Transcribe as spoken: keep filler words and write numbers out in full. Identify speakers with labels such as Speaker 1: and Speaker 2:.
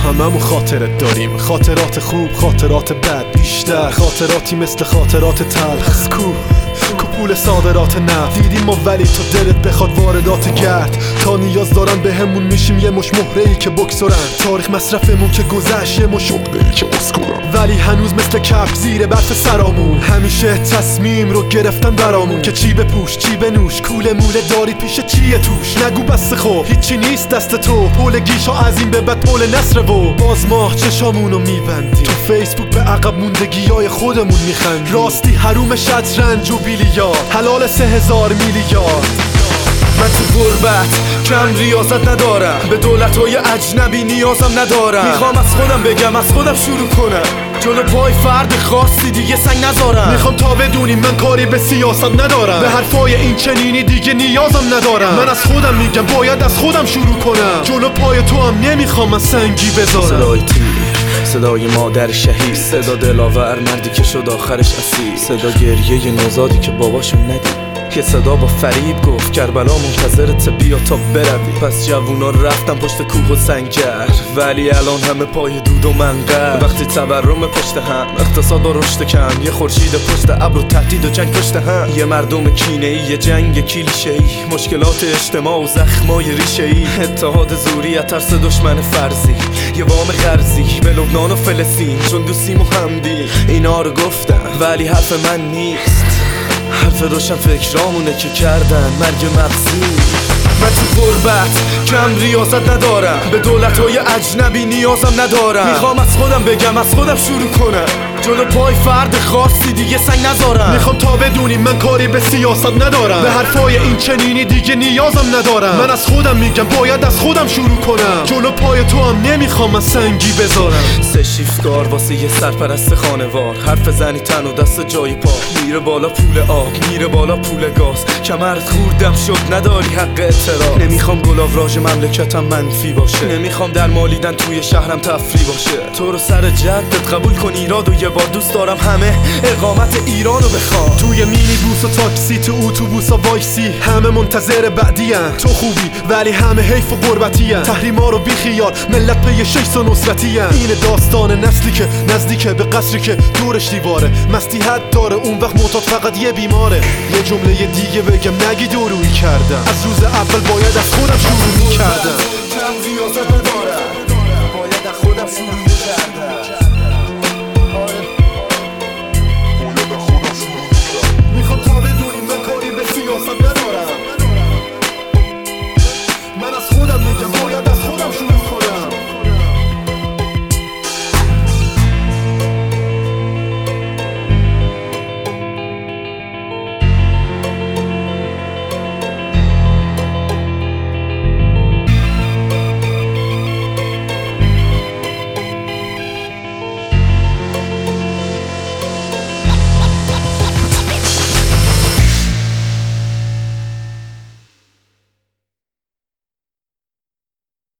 Speaker 1: هممون خاطرت داریم، خاطرات خوب، خاطرات بد، بیشتر خاطراتی مثل خاطرات تلخ. پس کو کو پول صادرات نفت دیدیم ما، ولی تو دلت بخواد واردات گرد. تا نیاز دارن به همون میشیم یه مش مهره‌ای که بکسورن، تاریخ مصرفمون که گذشت یه مش عقده‌ای که اسکورن، ولی هنوز مثل کف زیر برف سرامون. همیشه تصمیم رو گرفتن برامون که چی بپوش چی بنوش، کوله موله داری پیش چیه توش. نگو بس خب هیچی نیست دست تو، پول گیشا از این به بعد پول نصره و باز ما چشامونو میبندیم. تو فیسبوک به عقب موندگیای خودمون میخندیم، راستی حروم شطرنج و بیلیارد، حلال سه هزار میلیارد.
Speaker 2: من تو غربت کم ریاضت ندارم، به دولت‌های اجنبی نیازم ندارم. میخوام از خودم بگم، از خودم شروع کنم، جلو پای فرد خاصی دیگه سنگ نذارم.
Speaker 1: میخوام تا بدونی من کاری به سیاست ندارم، به حرفای این چنینی دیگه نیازم ندارم. من از خودم میگم باید از خودم شروع کنم، جلو پای تو هم نمیخوام من سنگی بذارم.
Speaker 2: صدای تیر، صدای مادر شهید، صدا دلاور مردی که شد آخرش اسیر، صدا گریه نوزادی که باباشون ندید، که صدا با فریب گفت کربلا منتظرت بیا تا بروی. پس جوونا رفتن پشت کوه و سنگر، ولی الان همه پای دود و منقر. وقتی تورم پشت هم، اقتصاد و رشد کم، یه خورشید پشت ابر و تهدید و جنگ پشت هم، یه مردم کینه‌ای، یه جنگ کلیشه‌ای، مشکلات اجتماع و زخمای ریشه‌ای، اتحاد زوری از ترس دشمن فرضی، یه وام قرضی به لبنان و فلسطین، چون دوستیم و همدی. اینا رو گفتم ولی حرف من نیست، حرف روشن فکرامونه که کردن مرگ مغزی. من تو غربت کم ریاضت ندارم، به دولت‌های اجنبی نیازم ندارم. میخوام از خودم بگم، از خودم شروع کنم، جلو پای فرد خاصی دیگه سنگ نذارم.
Speaker 1: میخوام تا بدونی من کاری به سیاست ندارم، به حرفای این چنینی دیگه نیازم ندارم. من از خودم میگم باید از خودم شروع کنم، جلو پای تو هم نمیخوام من سنگی بذارم.
Speaker 2: سه شیفتگار واسه یه سرپرست خانوار، حرف زنی تن و دست جای پا، میره بالا پول آب، میره بالا پول گاز، کمرت خوردم شد نداری حق اعتراض. نمیخوام گلاوراژ مملکتم منفی باشه، نمیخوام در مالیدن توی شهرم تفریح باشه. تو رو سر جدت قبول کن ایراد و یه بار دوست دارم همه اقامت ایرانو بخوام.
Speaker 1: توی مینی بوس و تاکسی، تو اتوبوسا وایسی، همه منتظر بعدی ان. تو خوبی ولی همه حیف و غربتی ان، تحریما رو بی خیال، ملت پی شیس و نصرتی ان. این داستان نسلی که نزدیکه به قصری که دورش دیواره، مستی حد داره اون وقت معتاد فقط یه بیماره. یه جمله دیگه بگم نگی دورویی کردم، از روز اول باید از خودم شروع می‌کردم.
Speaker 2: کم ریاضت ندارم، باید از خودم شروع می‌کردم.